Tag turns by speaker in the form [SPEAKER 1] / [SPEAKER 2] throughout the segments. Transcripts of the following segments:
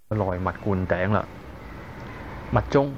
[SPEAKER 1] 內密灌頂啦。密宗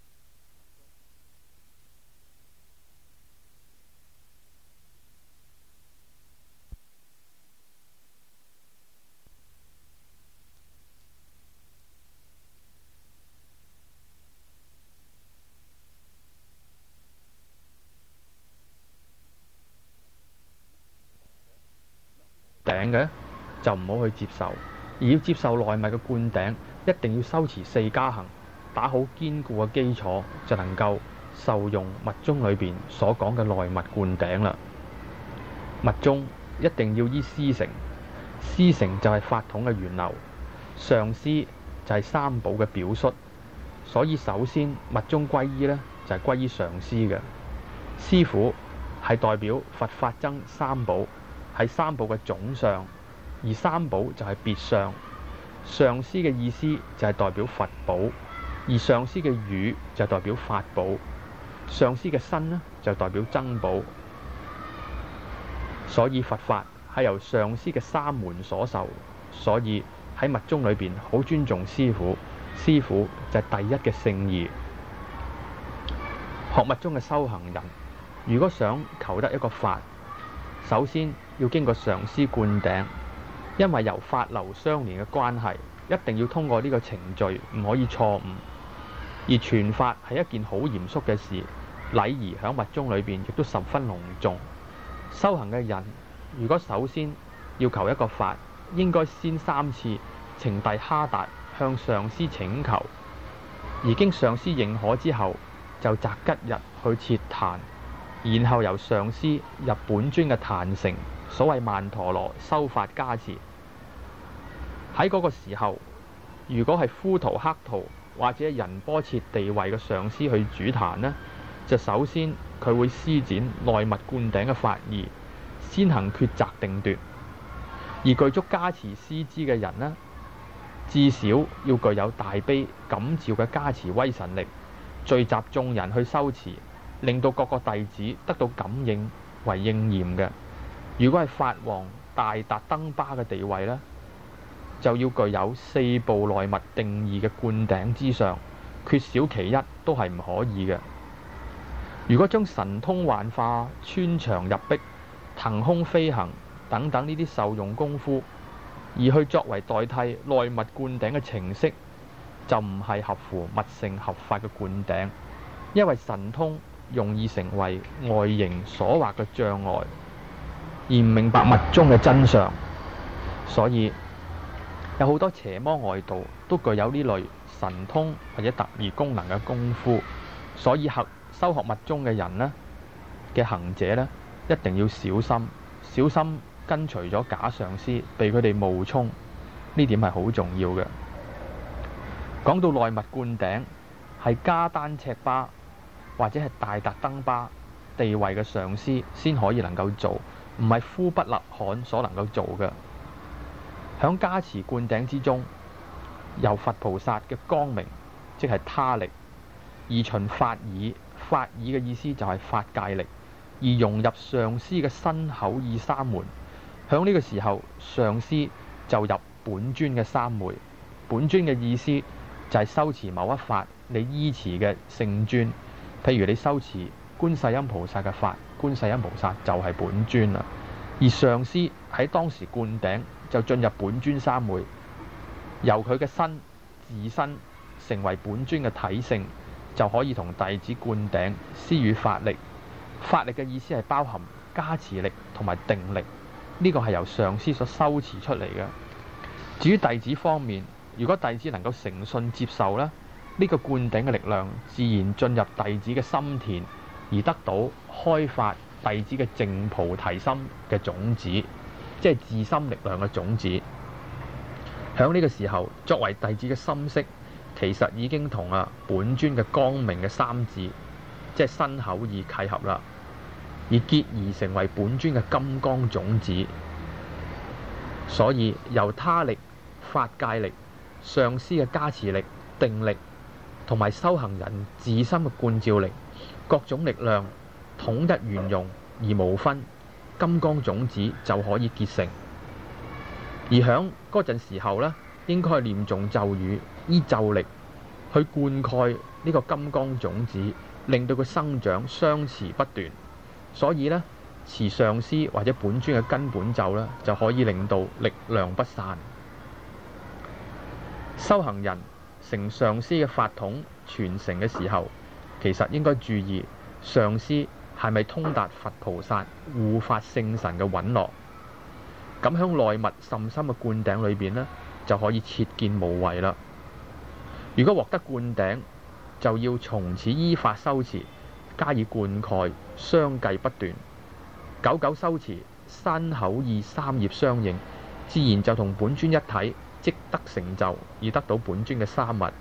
[SPEAKER 1] 頂嘅就唔好去接受，而要接受內密嘅灌頂，一定要修持四加行，打好堅固嘅基礎，就能夠受用密宗裏邊所講嘅內密灌頂啦。密宗一定要依師承，師承就係法統嘅源流，上師就係三寶嘅表率，所以首先密宗歸依呢，就係歸依上師嘅。師父係代表佛法僧三寶，係三寶嘅總相，而三寶就係別相。上師嘅意思就係代表佛寶，而上師嘅語就代表法寶，上師嘅身呢就代表僧寶。所以佛法係由上師嘅三門所受，所以喺密宗裏邊好尊重師父，師父就係第一嘅聖義。學密宗嘅修行人，如果想求得一個法，首先要經過上師灌頂，因為由法流相連嘅關係，一定要通過呢個程序，唔可以錯誤。而傳法係一件好嚴肅嘅事，禮儀喺密宗裏邊亦都十分隆重。修行嘅人如果首先要求一個法，應該先三次呈遞哈達向上師請求，而經上師認可之後，就擇吉日去設壇，然後由上師入本尊嘅壇城，所謂曼陀羅修法加持。喺嗰個時候，如果係呼圖克圖或者仁波切地位嘅上師去主壇呢，就首先佢會施展內密灌頂嘅法義，先行抉擇定奪。而具足加持師資嘅人呢，至少要具有大悲感召嘅加持威神力，聚集眾人去修持，令到各個弟子得到感應為應驗嘅。如果係法王大達登巴嘅地位呢，就要具有四部內密定義嘅灌頂之上，缺少其一都係唔可以嘅。如果將神通幻化、穿牆入壁、騰空飛行等等呢啲受用功夫，而去作為代替內密灌頂嘅程式，就唔係合乎密乘合法嘅灌頂，因為神通容易成為外形所畫嘅障礙，而唔明白密宗嘅真相。所以有好多邪魔外道都具有呢類神通或者特異功能嘅功夫，所以修學密宗嘅人呢嘅行者呢，一定要小心，小心跟隨咗假上師，被佢哋冒充，呢點係好重要嘅。講到內密灌頂，係加丹赤巴或者係大達登巴地位嘅上師先可以能夠做，唔係呼不勒罕所能夠做嘅。響加持灌頂之中，由佛菩薩嘅光明，即係他力，而循法耳，法耳嘅意思就係法界力，而融入上師嘅身口意三門。響呢個時候，上師就入本尊嘅三昧。本尊嘅意思就係修持某一法你依持嘅聖尊，譬如你修持觀世音菩薩嘅法，觀世音菩薩就係本尊啦。而上師喺當時灌頂就進入本尊三昧，由佢嘅身自身成為本尊嘅體性，就可以同弟子灌頂施予法力。法力嘅意思係包含加持力同埋定力，呢個係由上師所修持出嚟嘅。至於弟子方面，如果弟子能夠誠信接受呢，呢個灌頂嘅力量自然進入弟子嘅心田，而得到開發弟子嘅淨菩提心嘅種子，即係自心力量嘅種子。響呢個時候，作為弟子嘅心識，其實已經同本尊嘅光明嘅三字，即係身口意契合啦，而結而成為本尊嘅金剛種子。所以由他力、法界力、上師嘅加持力、定力，同埋修行人自心嘅觀照力，各種力量統一圓融而無分，金剛種子就可以結成。而響嗰陣時候呢， 應該念誦咒語，依咒力去灌溉呢個金剛種子，令到佢生長相持不斷。所以呢，持上師或者本尊嘅根本咒呢，就可以令到力量不散。修行人承上師嘅法統傳承嘅時候，其實應該注意上師係咪通達佛菩薩護法聖神嘅允諾。咁喺內密甚深嘅灌頂裏邊呢，就可以切見無違啦。如果獲得灌頂，就要從此依法修持，加以灌溉，相繼不斷，久久修持，身口意三業相應，自然就同本尊一體，即得成就而得到本尊嘅三密。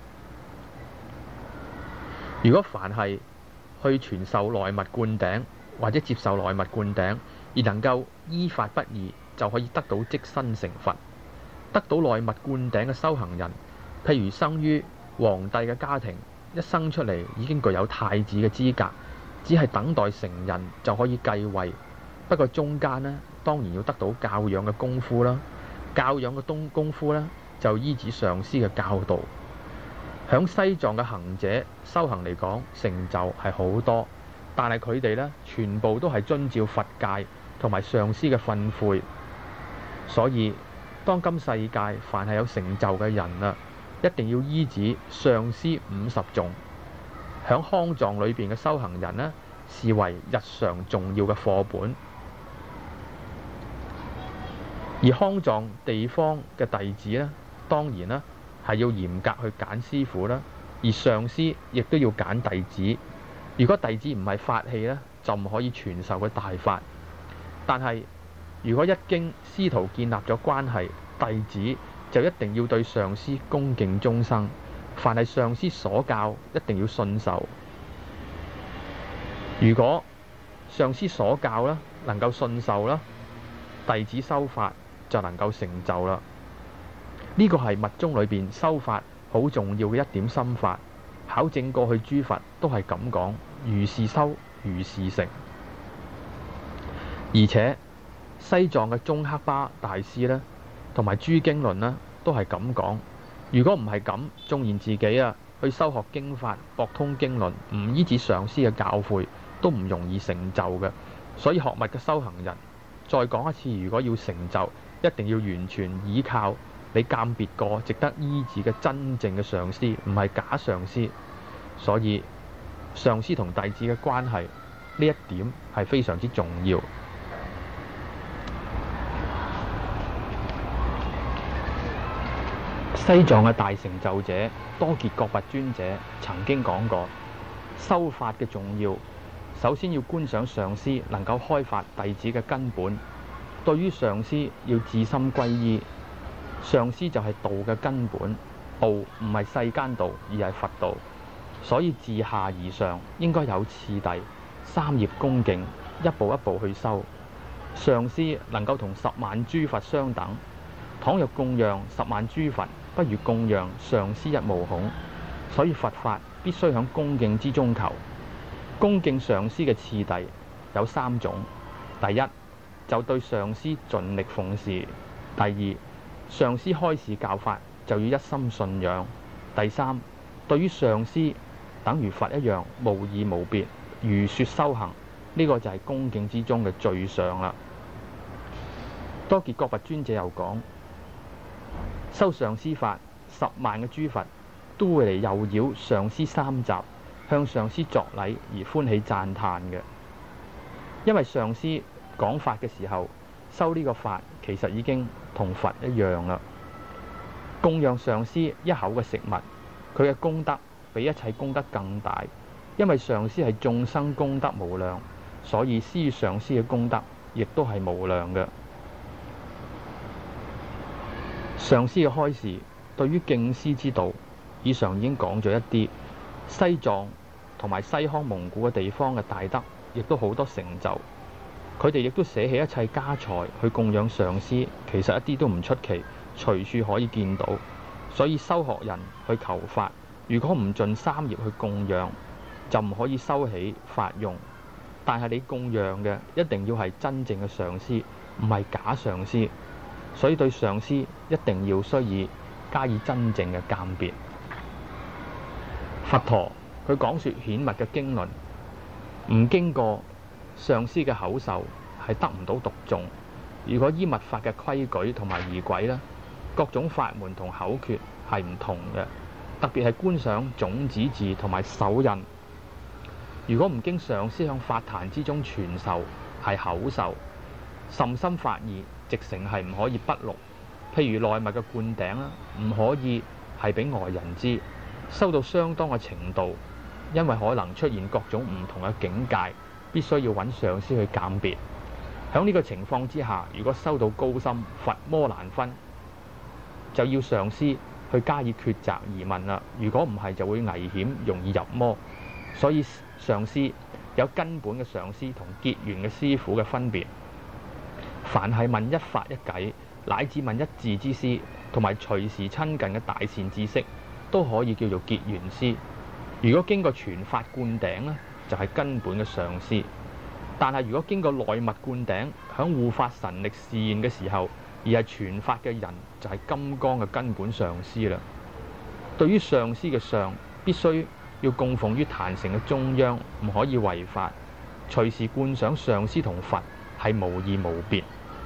[SPEAKER 1] 如果凡係去傳授內密灌頂或者接受內密灌頂，而能夠依法不二，就可以得到即身成佛。得到內密灌頂嘅修行人，譬如生於皇帝嘅家庭，一生出嚟已經具有太子嘅資格，只係等待成人就可以繼位。不過中間呢，當然要得到教養嘅功夫啦。教養嘅功夫呢，就依止上師嘅教導。響西藏嘅行者修行嚟講，成就係好多，但係佢哋呢，全部都係遵照佛戒同埋上師嘅訓誨。所以當今世界凡係有成就嘅人啊，一定要依止上師50頌。響康藏裏邊嘅修行人呢，視為日常重要嘅課本。而康藏地方嘅弟子呢，當然啦係要嚴格去揀師傅啦，而上師亦都要揀弟子。如果弟子唔係法器呢，就唔可以傳授佢大法。但係如果一經師徒建立咗關係，弟子就一定要對上師恭敬終生。凡係上師所教，一定要信受。如果上師所教啦，能夠信受啦，弟子修法就能夠成就啦。呢個係密宗裏邊修法好重要嘅一點心法。考證過去諸佛都係咁講，如是修，如是成。而且西藏嘅宗喀巴大師呢，同埋諸經論呢，都係咁講。如果唔係咁，縱然自己去修學經法，博通經論，唔依止上師嘅教誨，都唔容易成就嘅。所以學密嘅修行人，再講一次，如果要成就，一定要完全依靠你鑑別過值得依止嘅真正嘅上師，唔係假上師。所以上師同弟子嘅關係，呢一點係非常之重要。西藏嘅大成就者多傑覺跋尊者曾經講過，修法嘅重要，首先要觀想上師能夠開發弟子嘅根本。對於上師要至心歸依，上師就係道嘅根本。道唔係世間道，而係佛道。所以自下而上應該有次第，三業恭敬，一步一步去修。上師能夠同10萬諸佛相等，倘若供養10萬諸佛，不如供養上師一毛孔。所以佛法必須喺恭敬之中求。恭敬上師嘅次第有3種：第一，就對上師盡力奉事；第二，上師開示教法就要一心信仰；第三，對於上師等如佛一樣無異無別，如說修行。呢個就係恭敬之中嘅最上啦。多傑覺跋尊者又講，修上師法，10萬嘅諸佛都會嚟右繞上師3匝，向上師作禮而歡喜讚歎嘅。因為上師講法嘅時候，修呢個法其實已經同佛一樣啦。供養上師一口嘅食物，佢嘅功德比一切功德更大。因為上師係眾生功德無量，所以施予上師嘅功德亦都係無量嘅。上師嘅開示對於敬師之道，以上已經講咗一啲。西藏同埋西康蒙古嘅地方嘅大德，亦都好多成就。佢哋亦都捨棄一切家財去供養上師，其實一啲都唔出奇，隨處可以見到。所以修學人去求法，如果唔盡3業去供養，就唔可以收起法用。但係你供養嘅一定要係真正嘅上師，唔係假上師。所以對上師一定要須以加以真正嘅鑑別。佛陀佢講說顯密嘅經論，唔經過上師嘅口授係得唔到讀誦。如果依密法嘅規矩同埋儀軌呢，各種法門同口訣係唔同嘅，特別係觀想種子字同埋手印。如果唔經上師向法壇之中傳授，係口授，甚深法義，直成係唔可以筆錄。譬如內密嘅灌頂啦，唔可以係俾外人知，修到相當嘅程度，因為可能出現各種唔同嘅境界，必須要揾上師去鑑別。喺呢個情況之下，如果修到高深，佛魔難分，就要上師去加以抉擇而問啦。如果唔係，就會危險，容易入魔。所以上師有根本嘅上師同結緣嘅師傅嘅分別。凡係問一法一偈，乃至問一字之師，同埋隨時親近嘅大善知識，都可以叫做結緣師。如果經過傳法灌頂呢，就係根本嘅上師。但係如果經過內密灌頂，響護法神力示現嘅時候，而係傳法嘅人，就係金剛嘅根本上師啦。對於上師嘅相，必須要供奉於壇城嘅中央，唔可以違法。隨時觀想上師同佛係無異無別。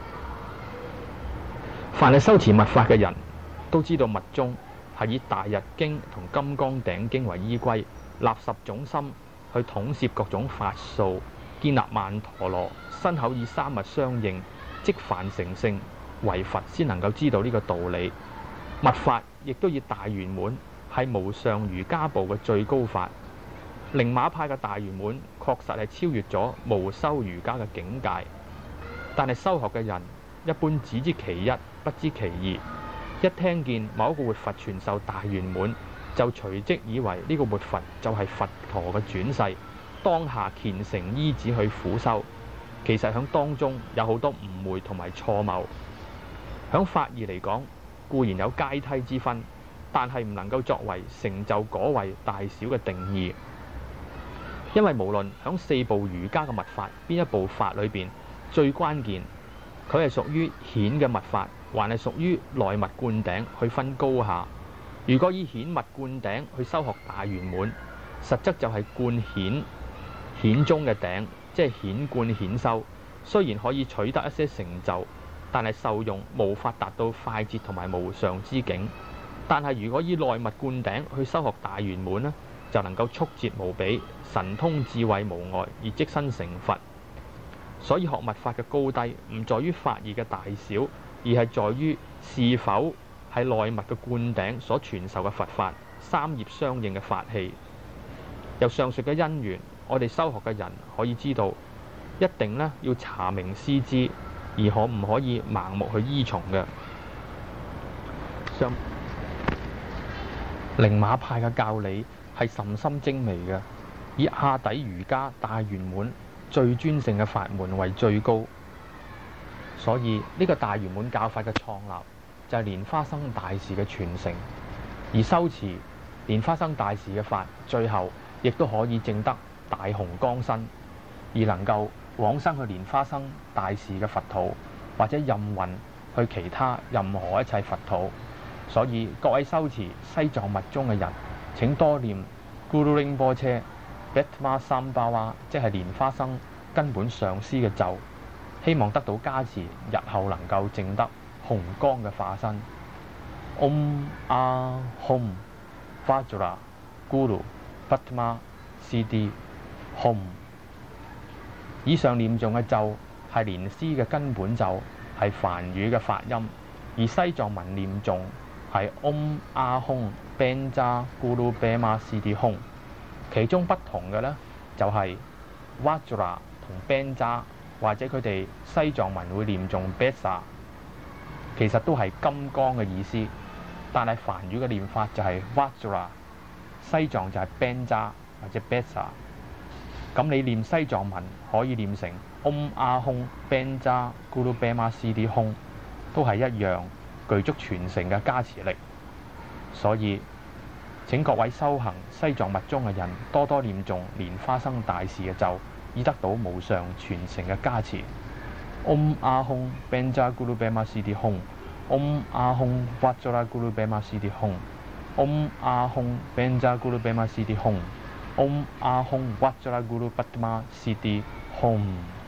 [SPEAKER 1] 凡係修持密法嘅人都知道，密宗係以大日經同金剛頂經為依歸，立十種心去統攝各種法數，建立曼陀羅，身口以三密相應，即凡成聖，唯佛先能夠知道呢個道理。密法亦都以大圓滿，係無上瑜伽部嘅最高法。寧瑪派嘅大圓滿確實係超越咗無修瑜伽嘅境界，但係修學嘅人一般只知其一，不知其二。一聽見某一個活佛傳授大圓滿，就隨即以為呢個活佛就係佛陀嘅轉世，當下虔誠依止去苦修。其實響當中有好多誤會同埋錯謬。響法義嚟講，固然有階梯之分，但係唔能夠作為成就果位大小嘅定義。因為無論響四部瑜伽嘅密法邊一部法裏邊，最關鍵佢係屬於顯嘅密法，還係屬於內密灌頂去分高下。如果以顯密灌頂去修學大圓滿，實則就係灌顯中嘅頂，即係顯灌顯修。雖然可以取得一些成就，但係受用無法達到快捷同埋無上之境。但係如果以內密灌頂去修學大圓滿呢，就能夠速捷無比，神通智慧無礙，而即身成佛。所以學密法嘅高低唔在於法義嘅大小，而係在於是否係內密嘅灌頂所傳授嘅佛法三業相應嘅法器。由上述嘅因緣，我哋修學嘅人可以知道，一定呢要查明師知，而可唔可以盲目去依從嘅。寧瑪派嘅教理係甚深精微嘅，以下底瑜伽大圓滿最尊勝嘅法門為最高。所以呢個大圓滿教法嘅創立就係蓮花生大士嘅傳承，而修持蓮花生大士嘅法，最後亦都可以證得大雄光身，而能夠往生去蓮花生大士嘅佛土，或者任運去其他任何一切佛土。所以各位修持西藏密宗嘅人，請多念 Guru Rinpoche Betma Sambhava， 即係蓮花生根本上師嘅咒，希望得到加持，日後能夠證得紅光嘅化身。Om Ah Hum Vajra Guru Betma Siddhi Hum。以上念誦嘅咒係蓮師嘅根本咒，係梵語嘅發音，而西藏文念誦係 Om Ah Hum Benja Guru Betma Siddhi Hum。其中不同嘅呢，就係 Vajra 同 Benja， 或者佢哋西藏文會念誦 Besa， 其實都係金剛嘅意思，但係梵語嘅念法就係 Vajra， 西藏就係 Benja 或者 Besa。 咁你念西藏文可以念成 Om Ah Hum Benja Guru Betma Siddhi Hum， 都係一樣具足傳承嘅加持力。所以請各位修行西藏密宗嘅人多多念誦蓮花生大士嘅咒，以得到無上傳承嘅加持。Om Ah Hum Benja Guru Betma Siddhi Hum。 Om Ahung Vajra Guru Bema Siddhi Hum. Om Ahung Benja Guru Bema Siddhi Hum. Om Ahung Vajra Guru Padma Siddhi Hum.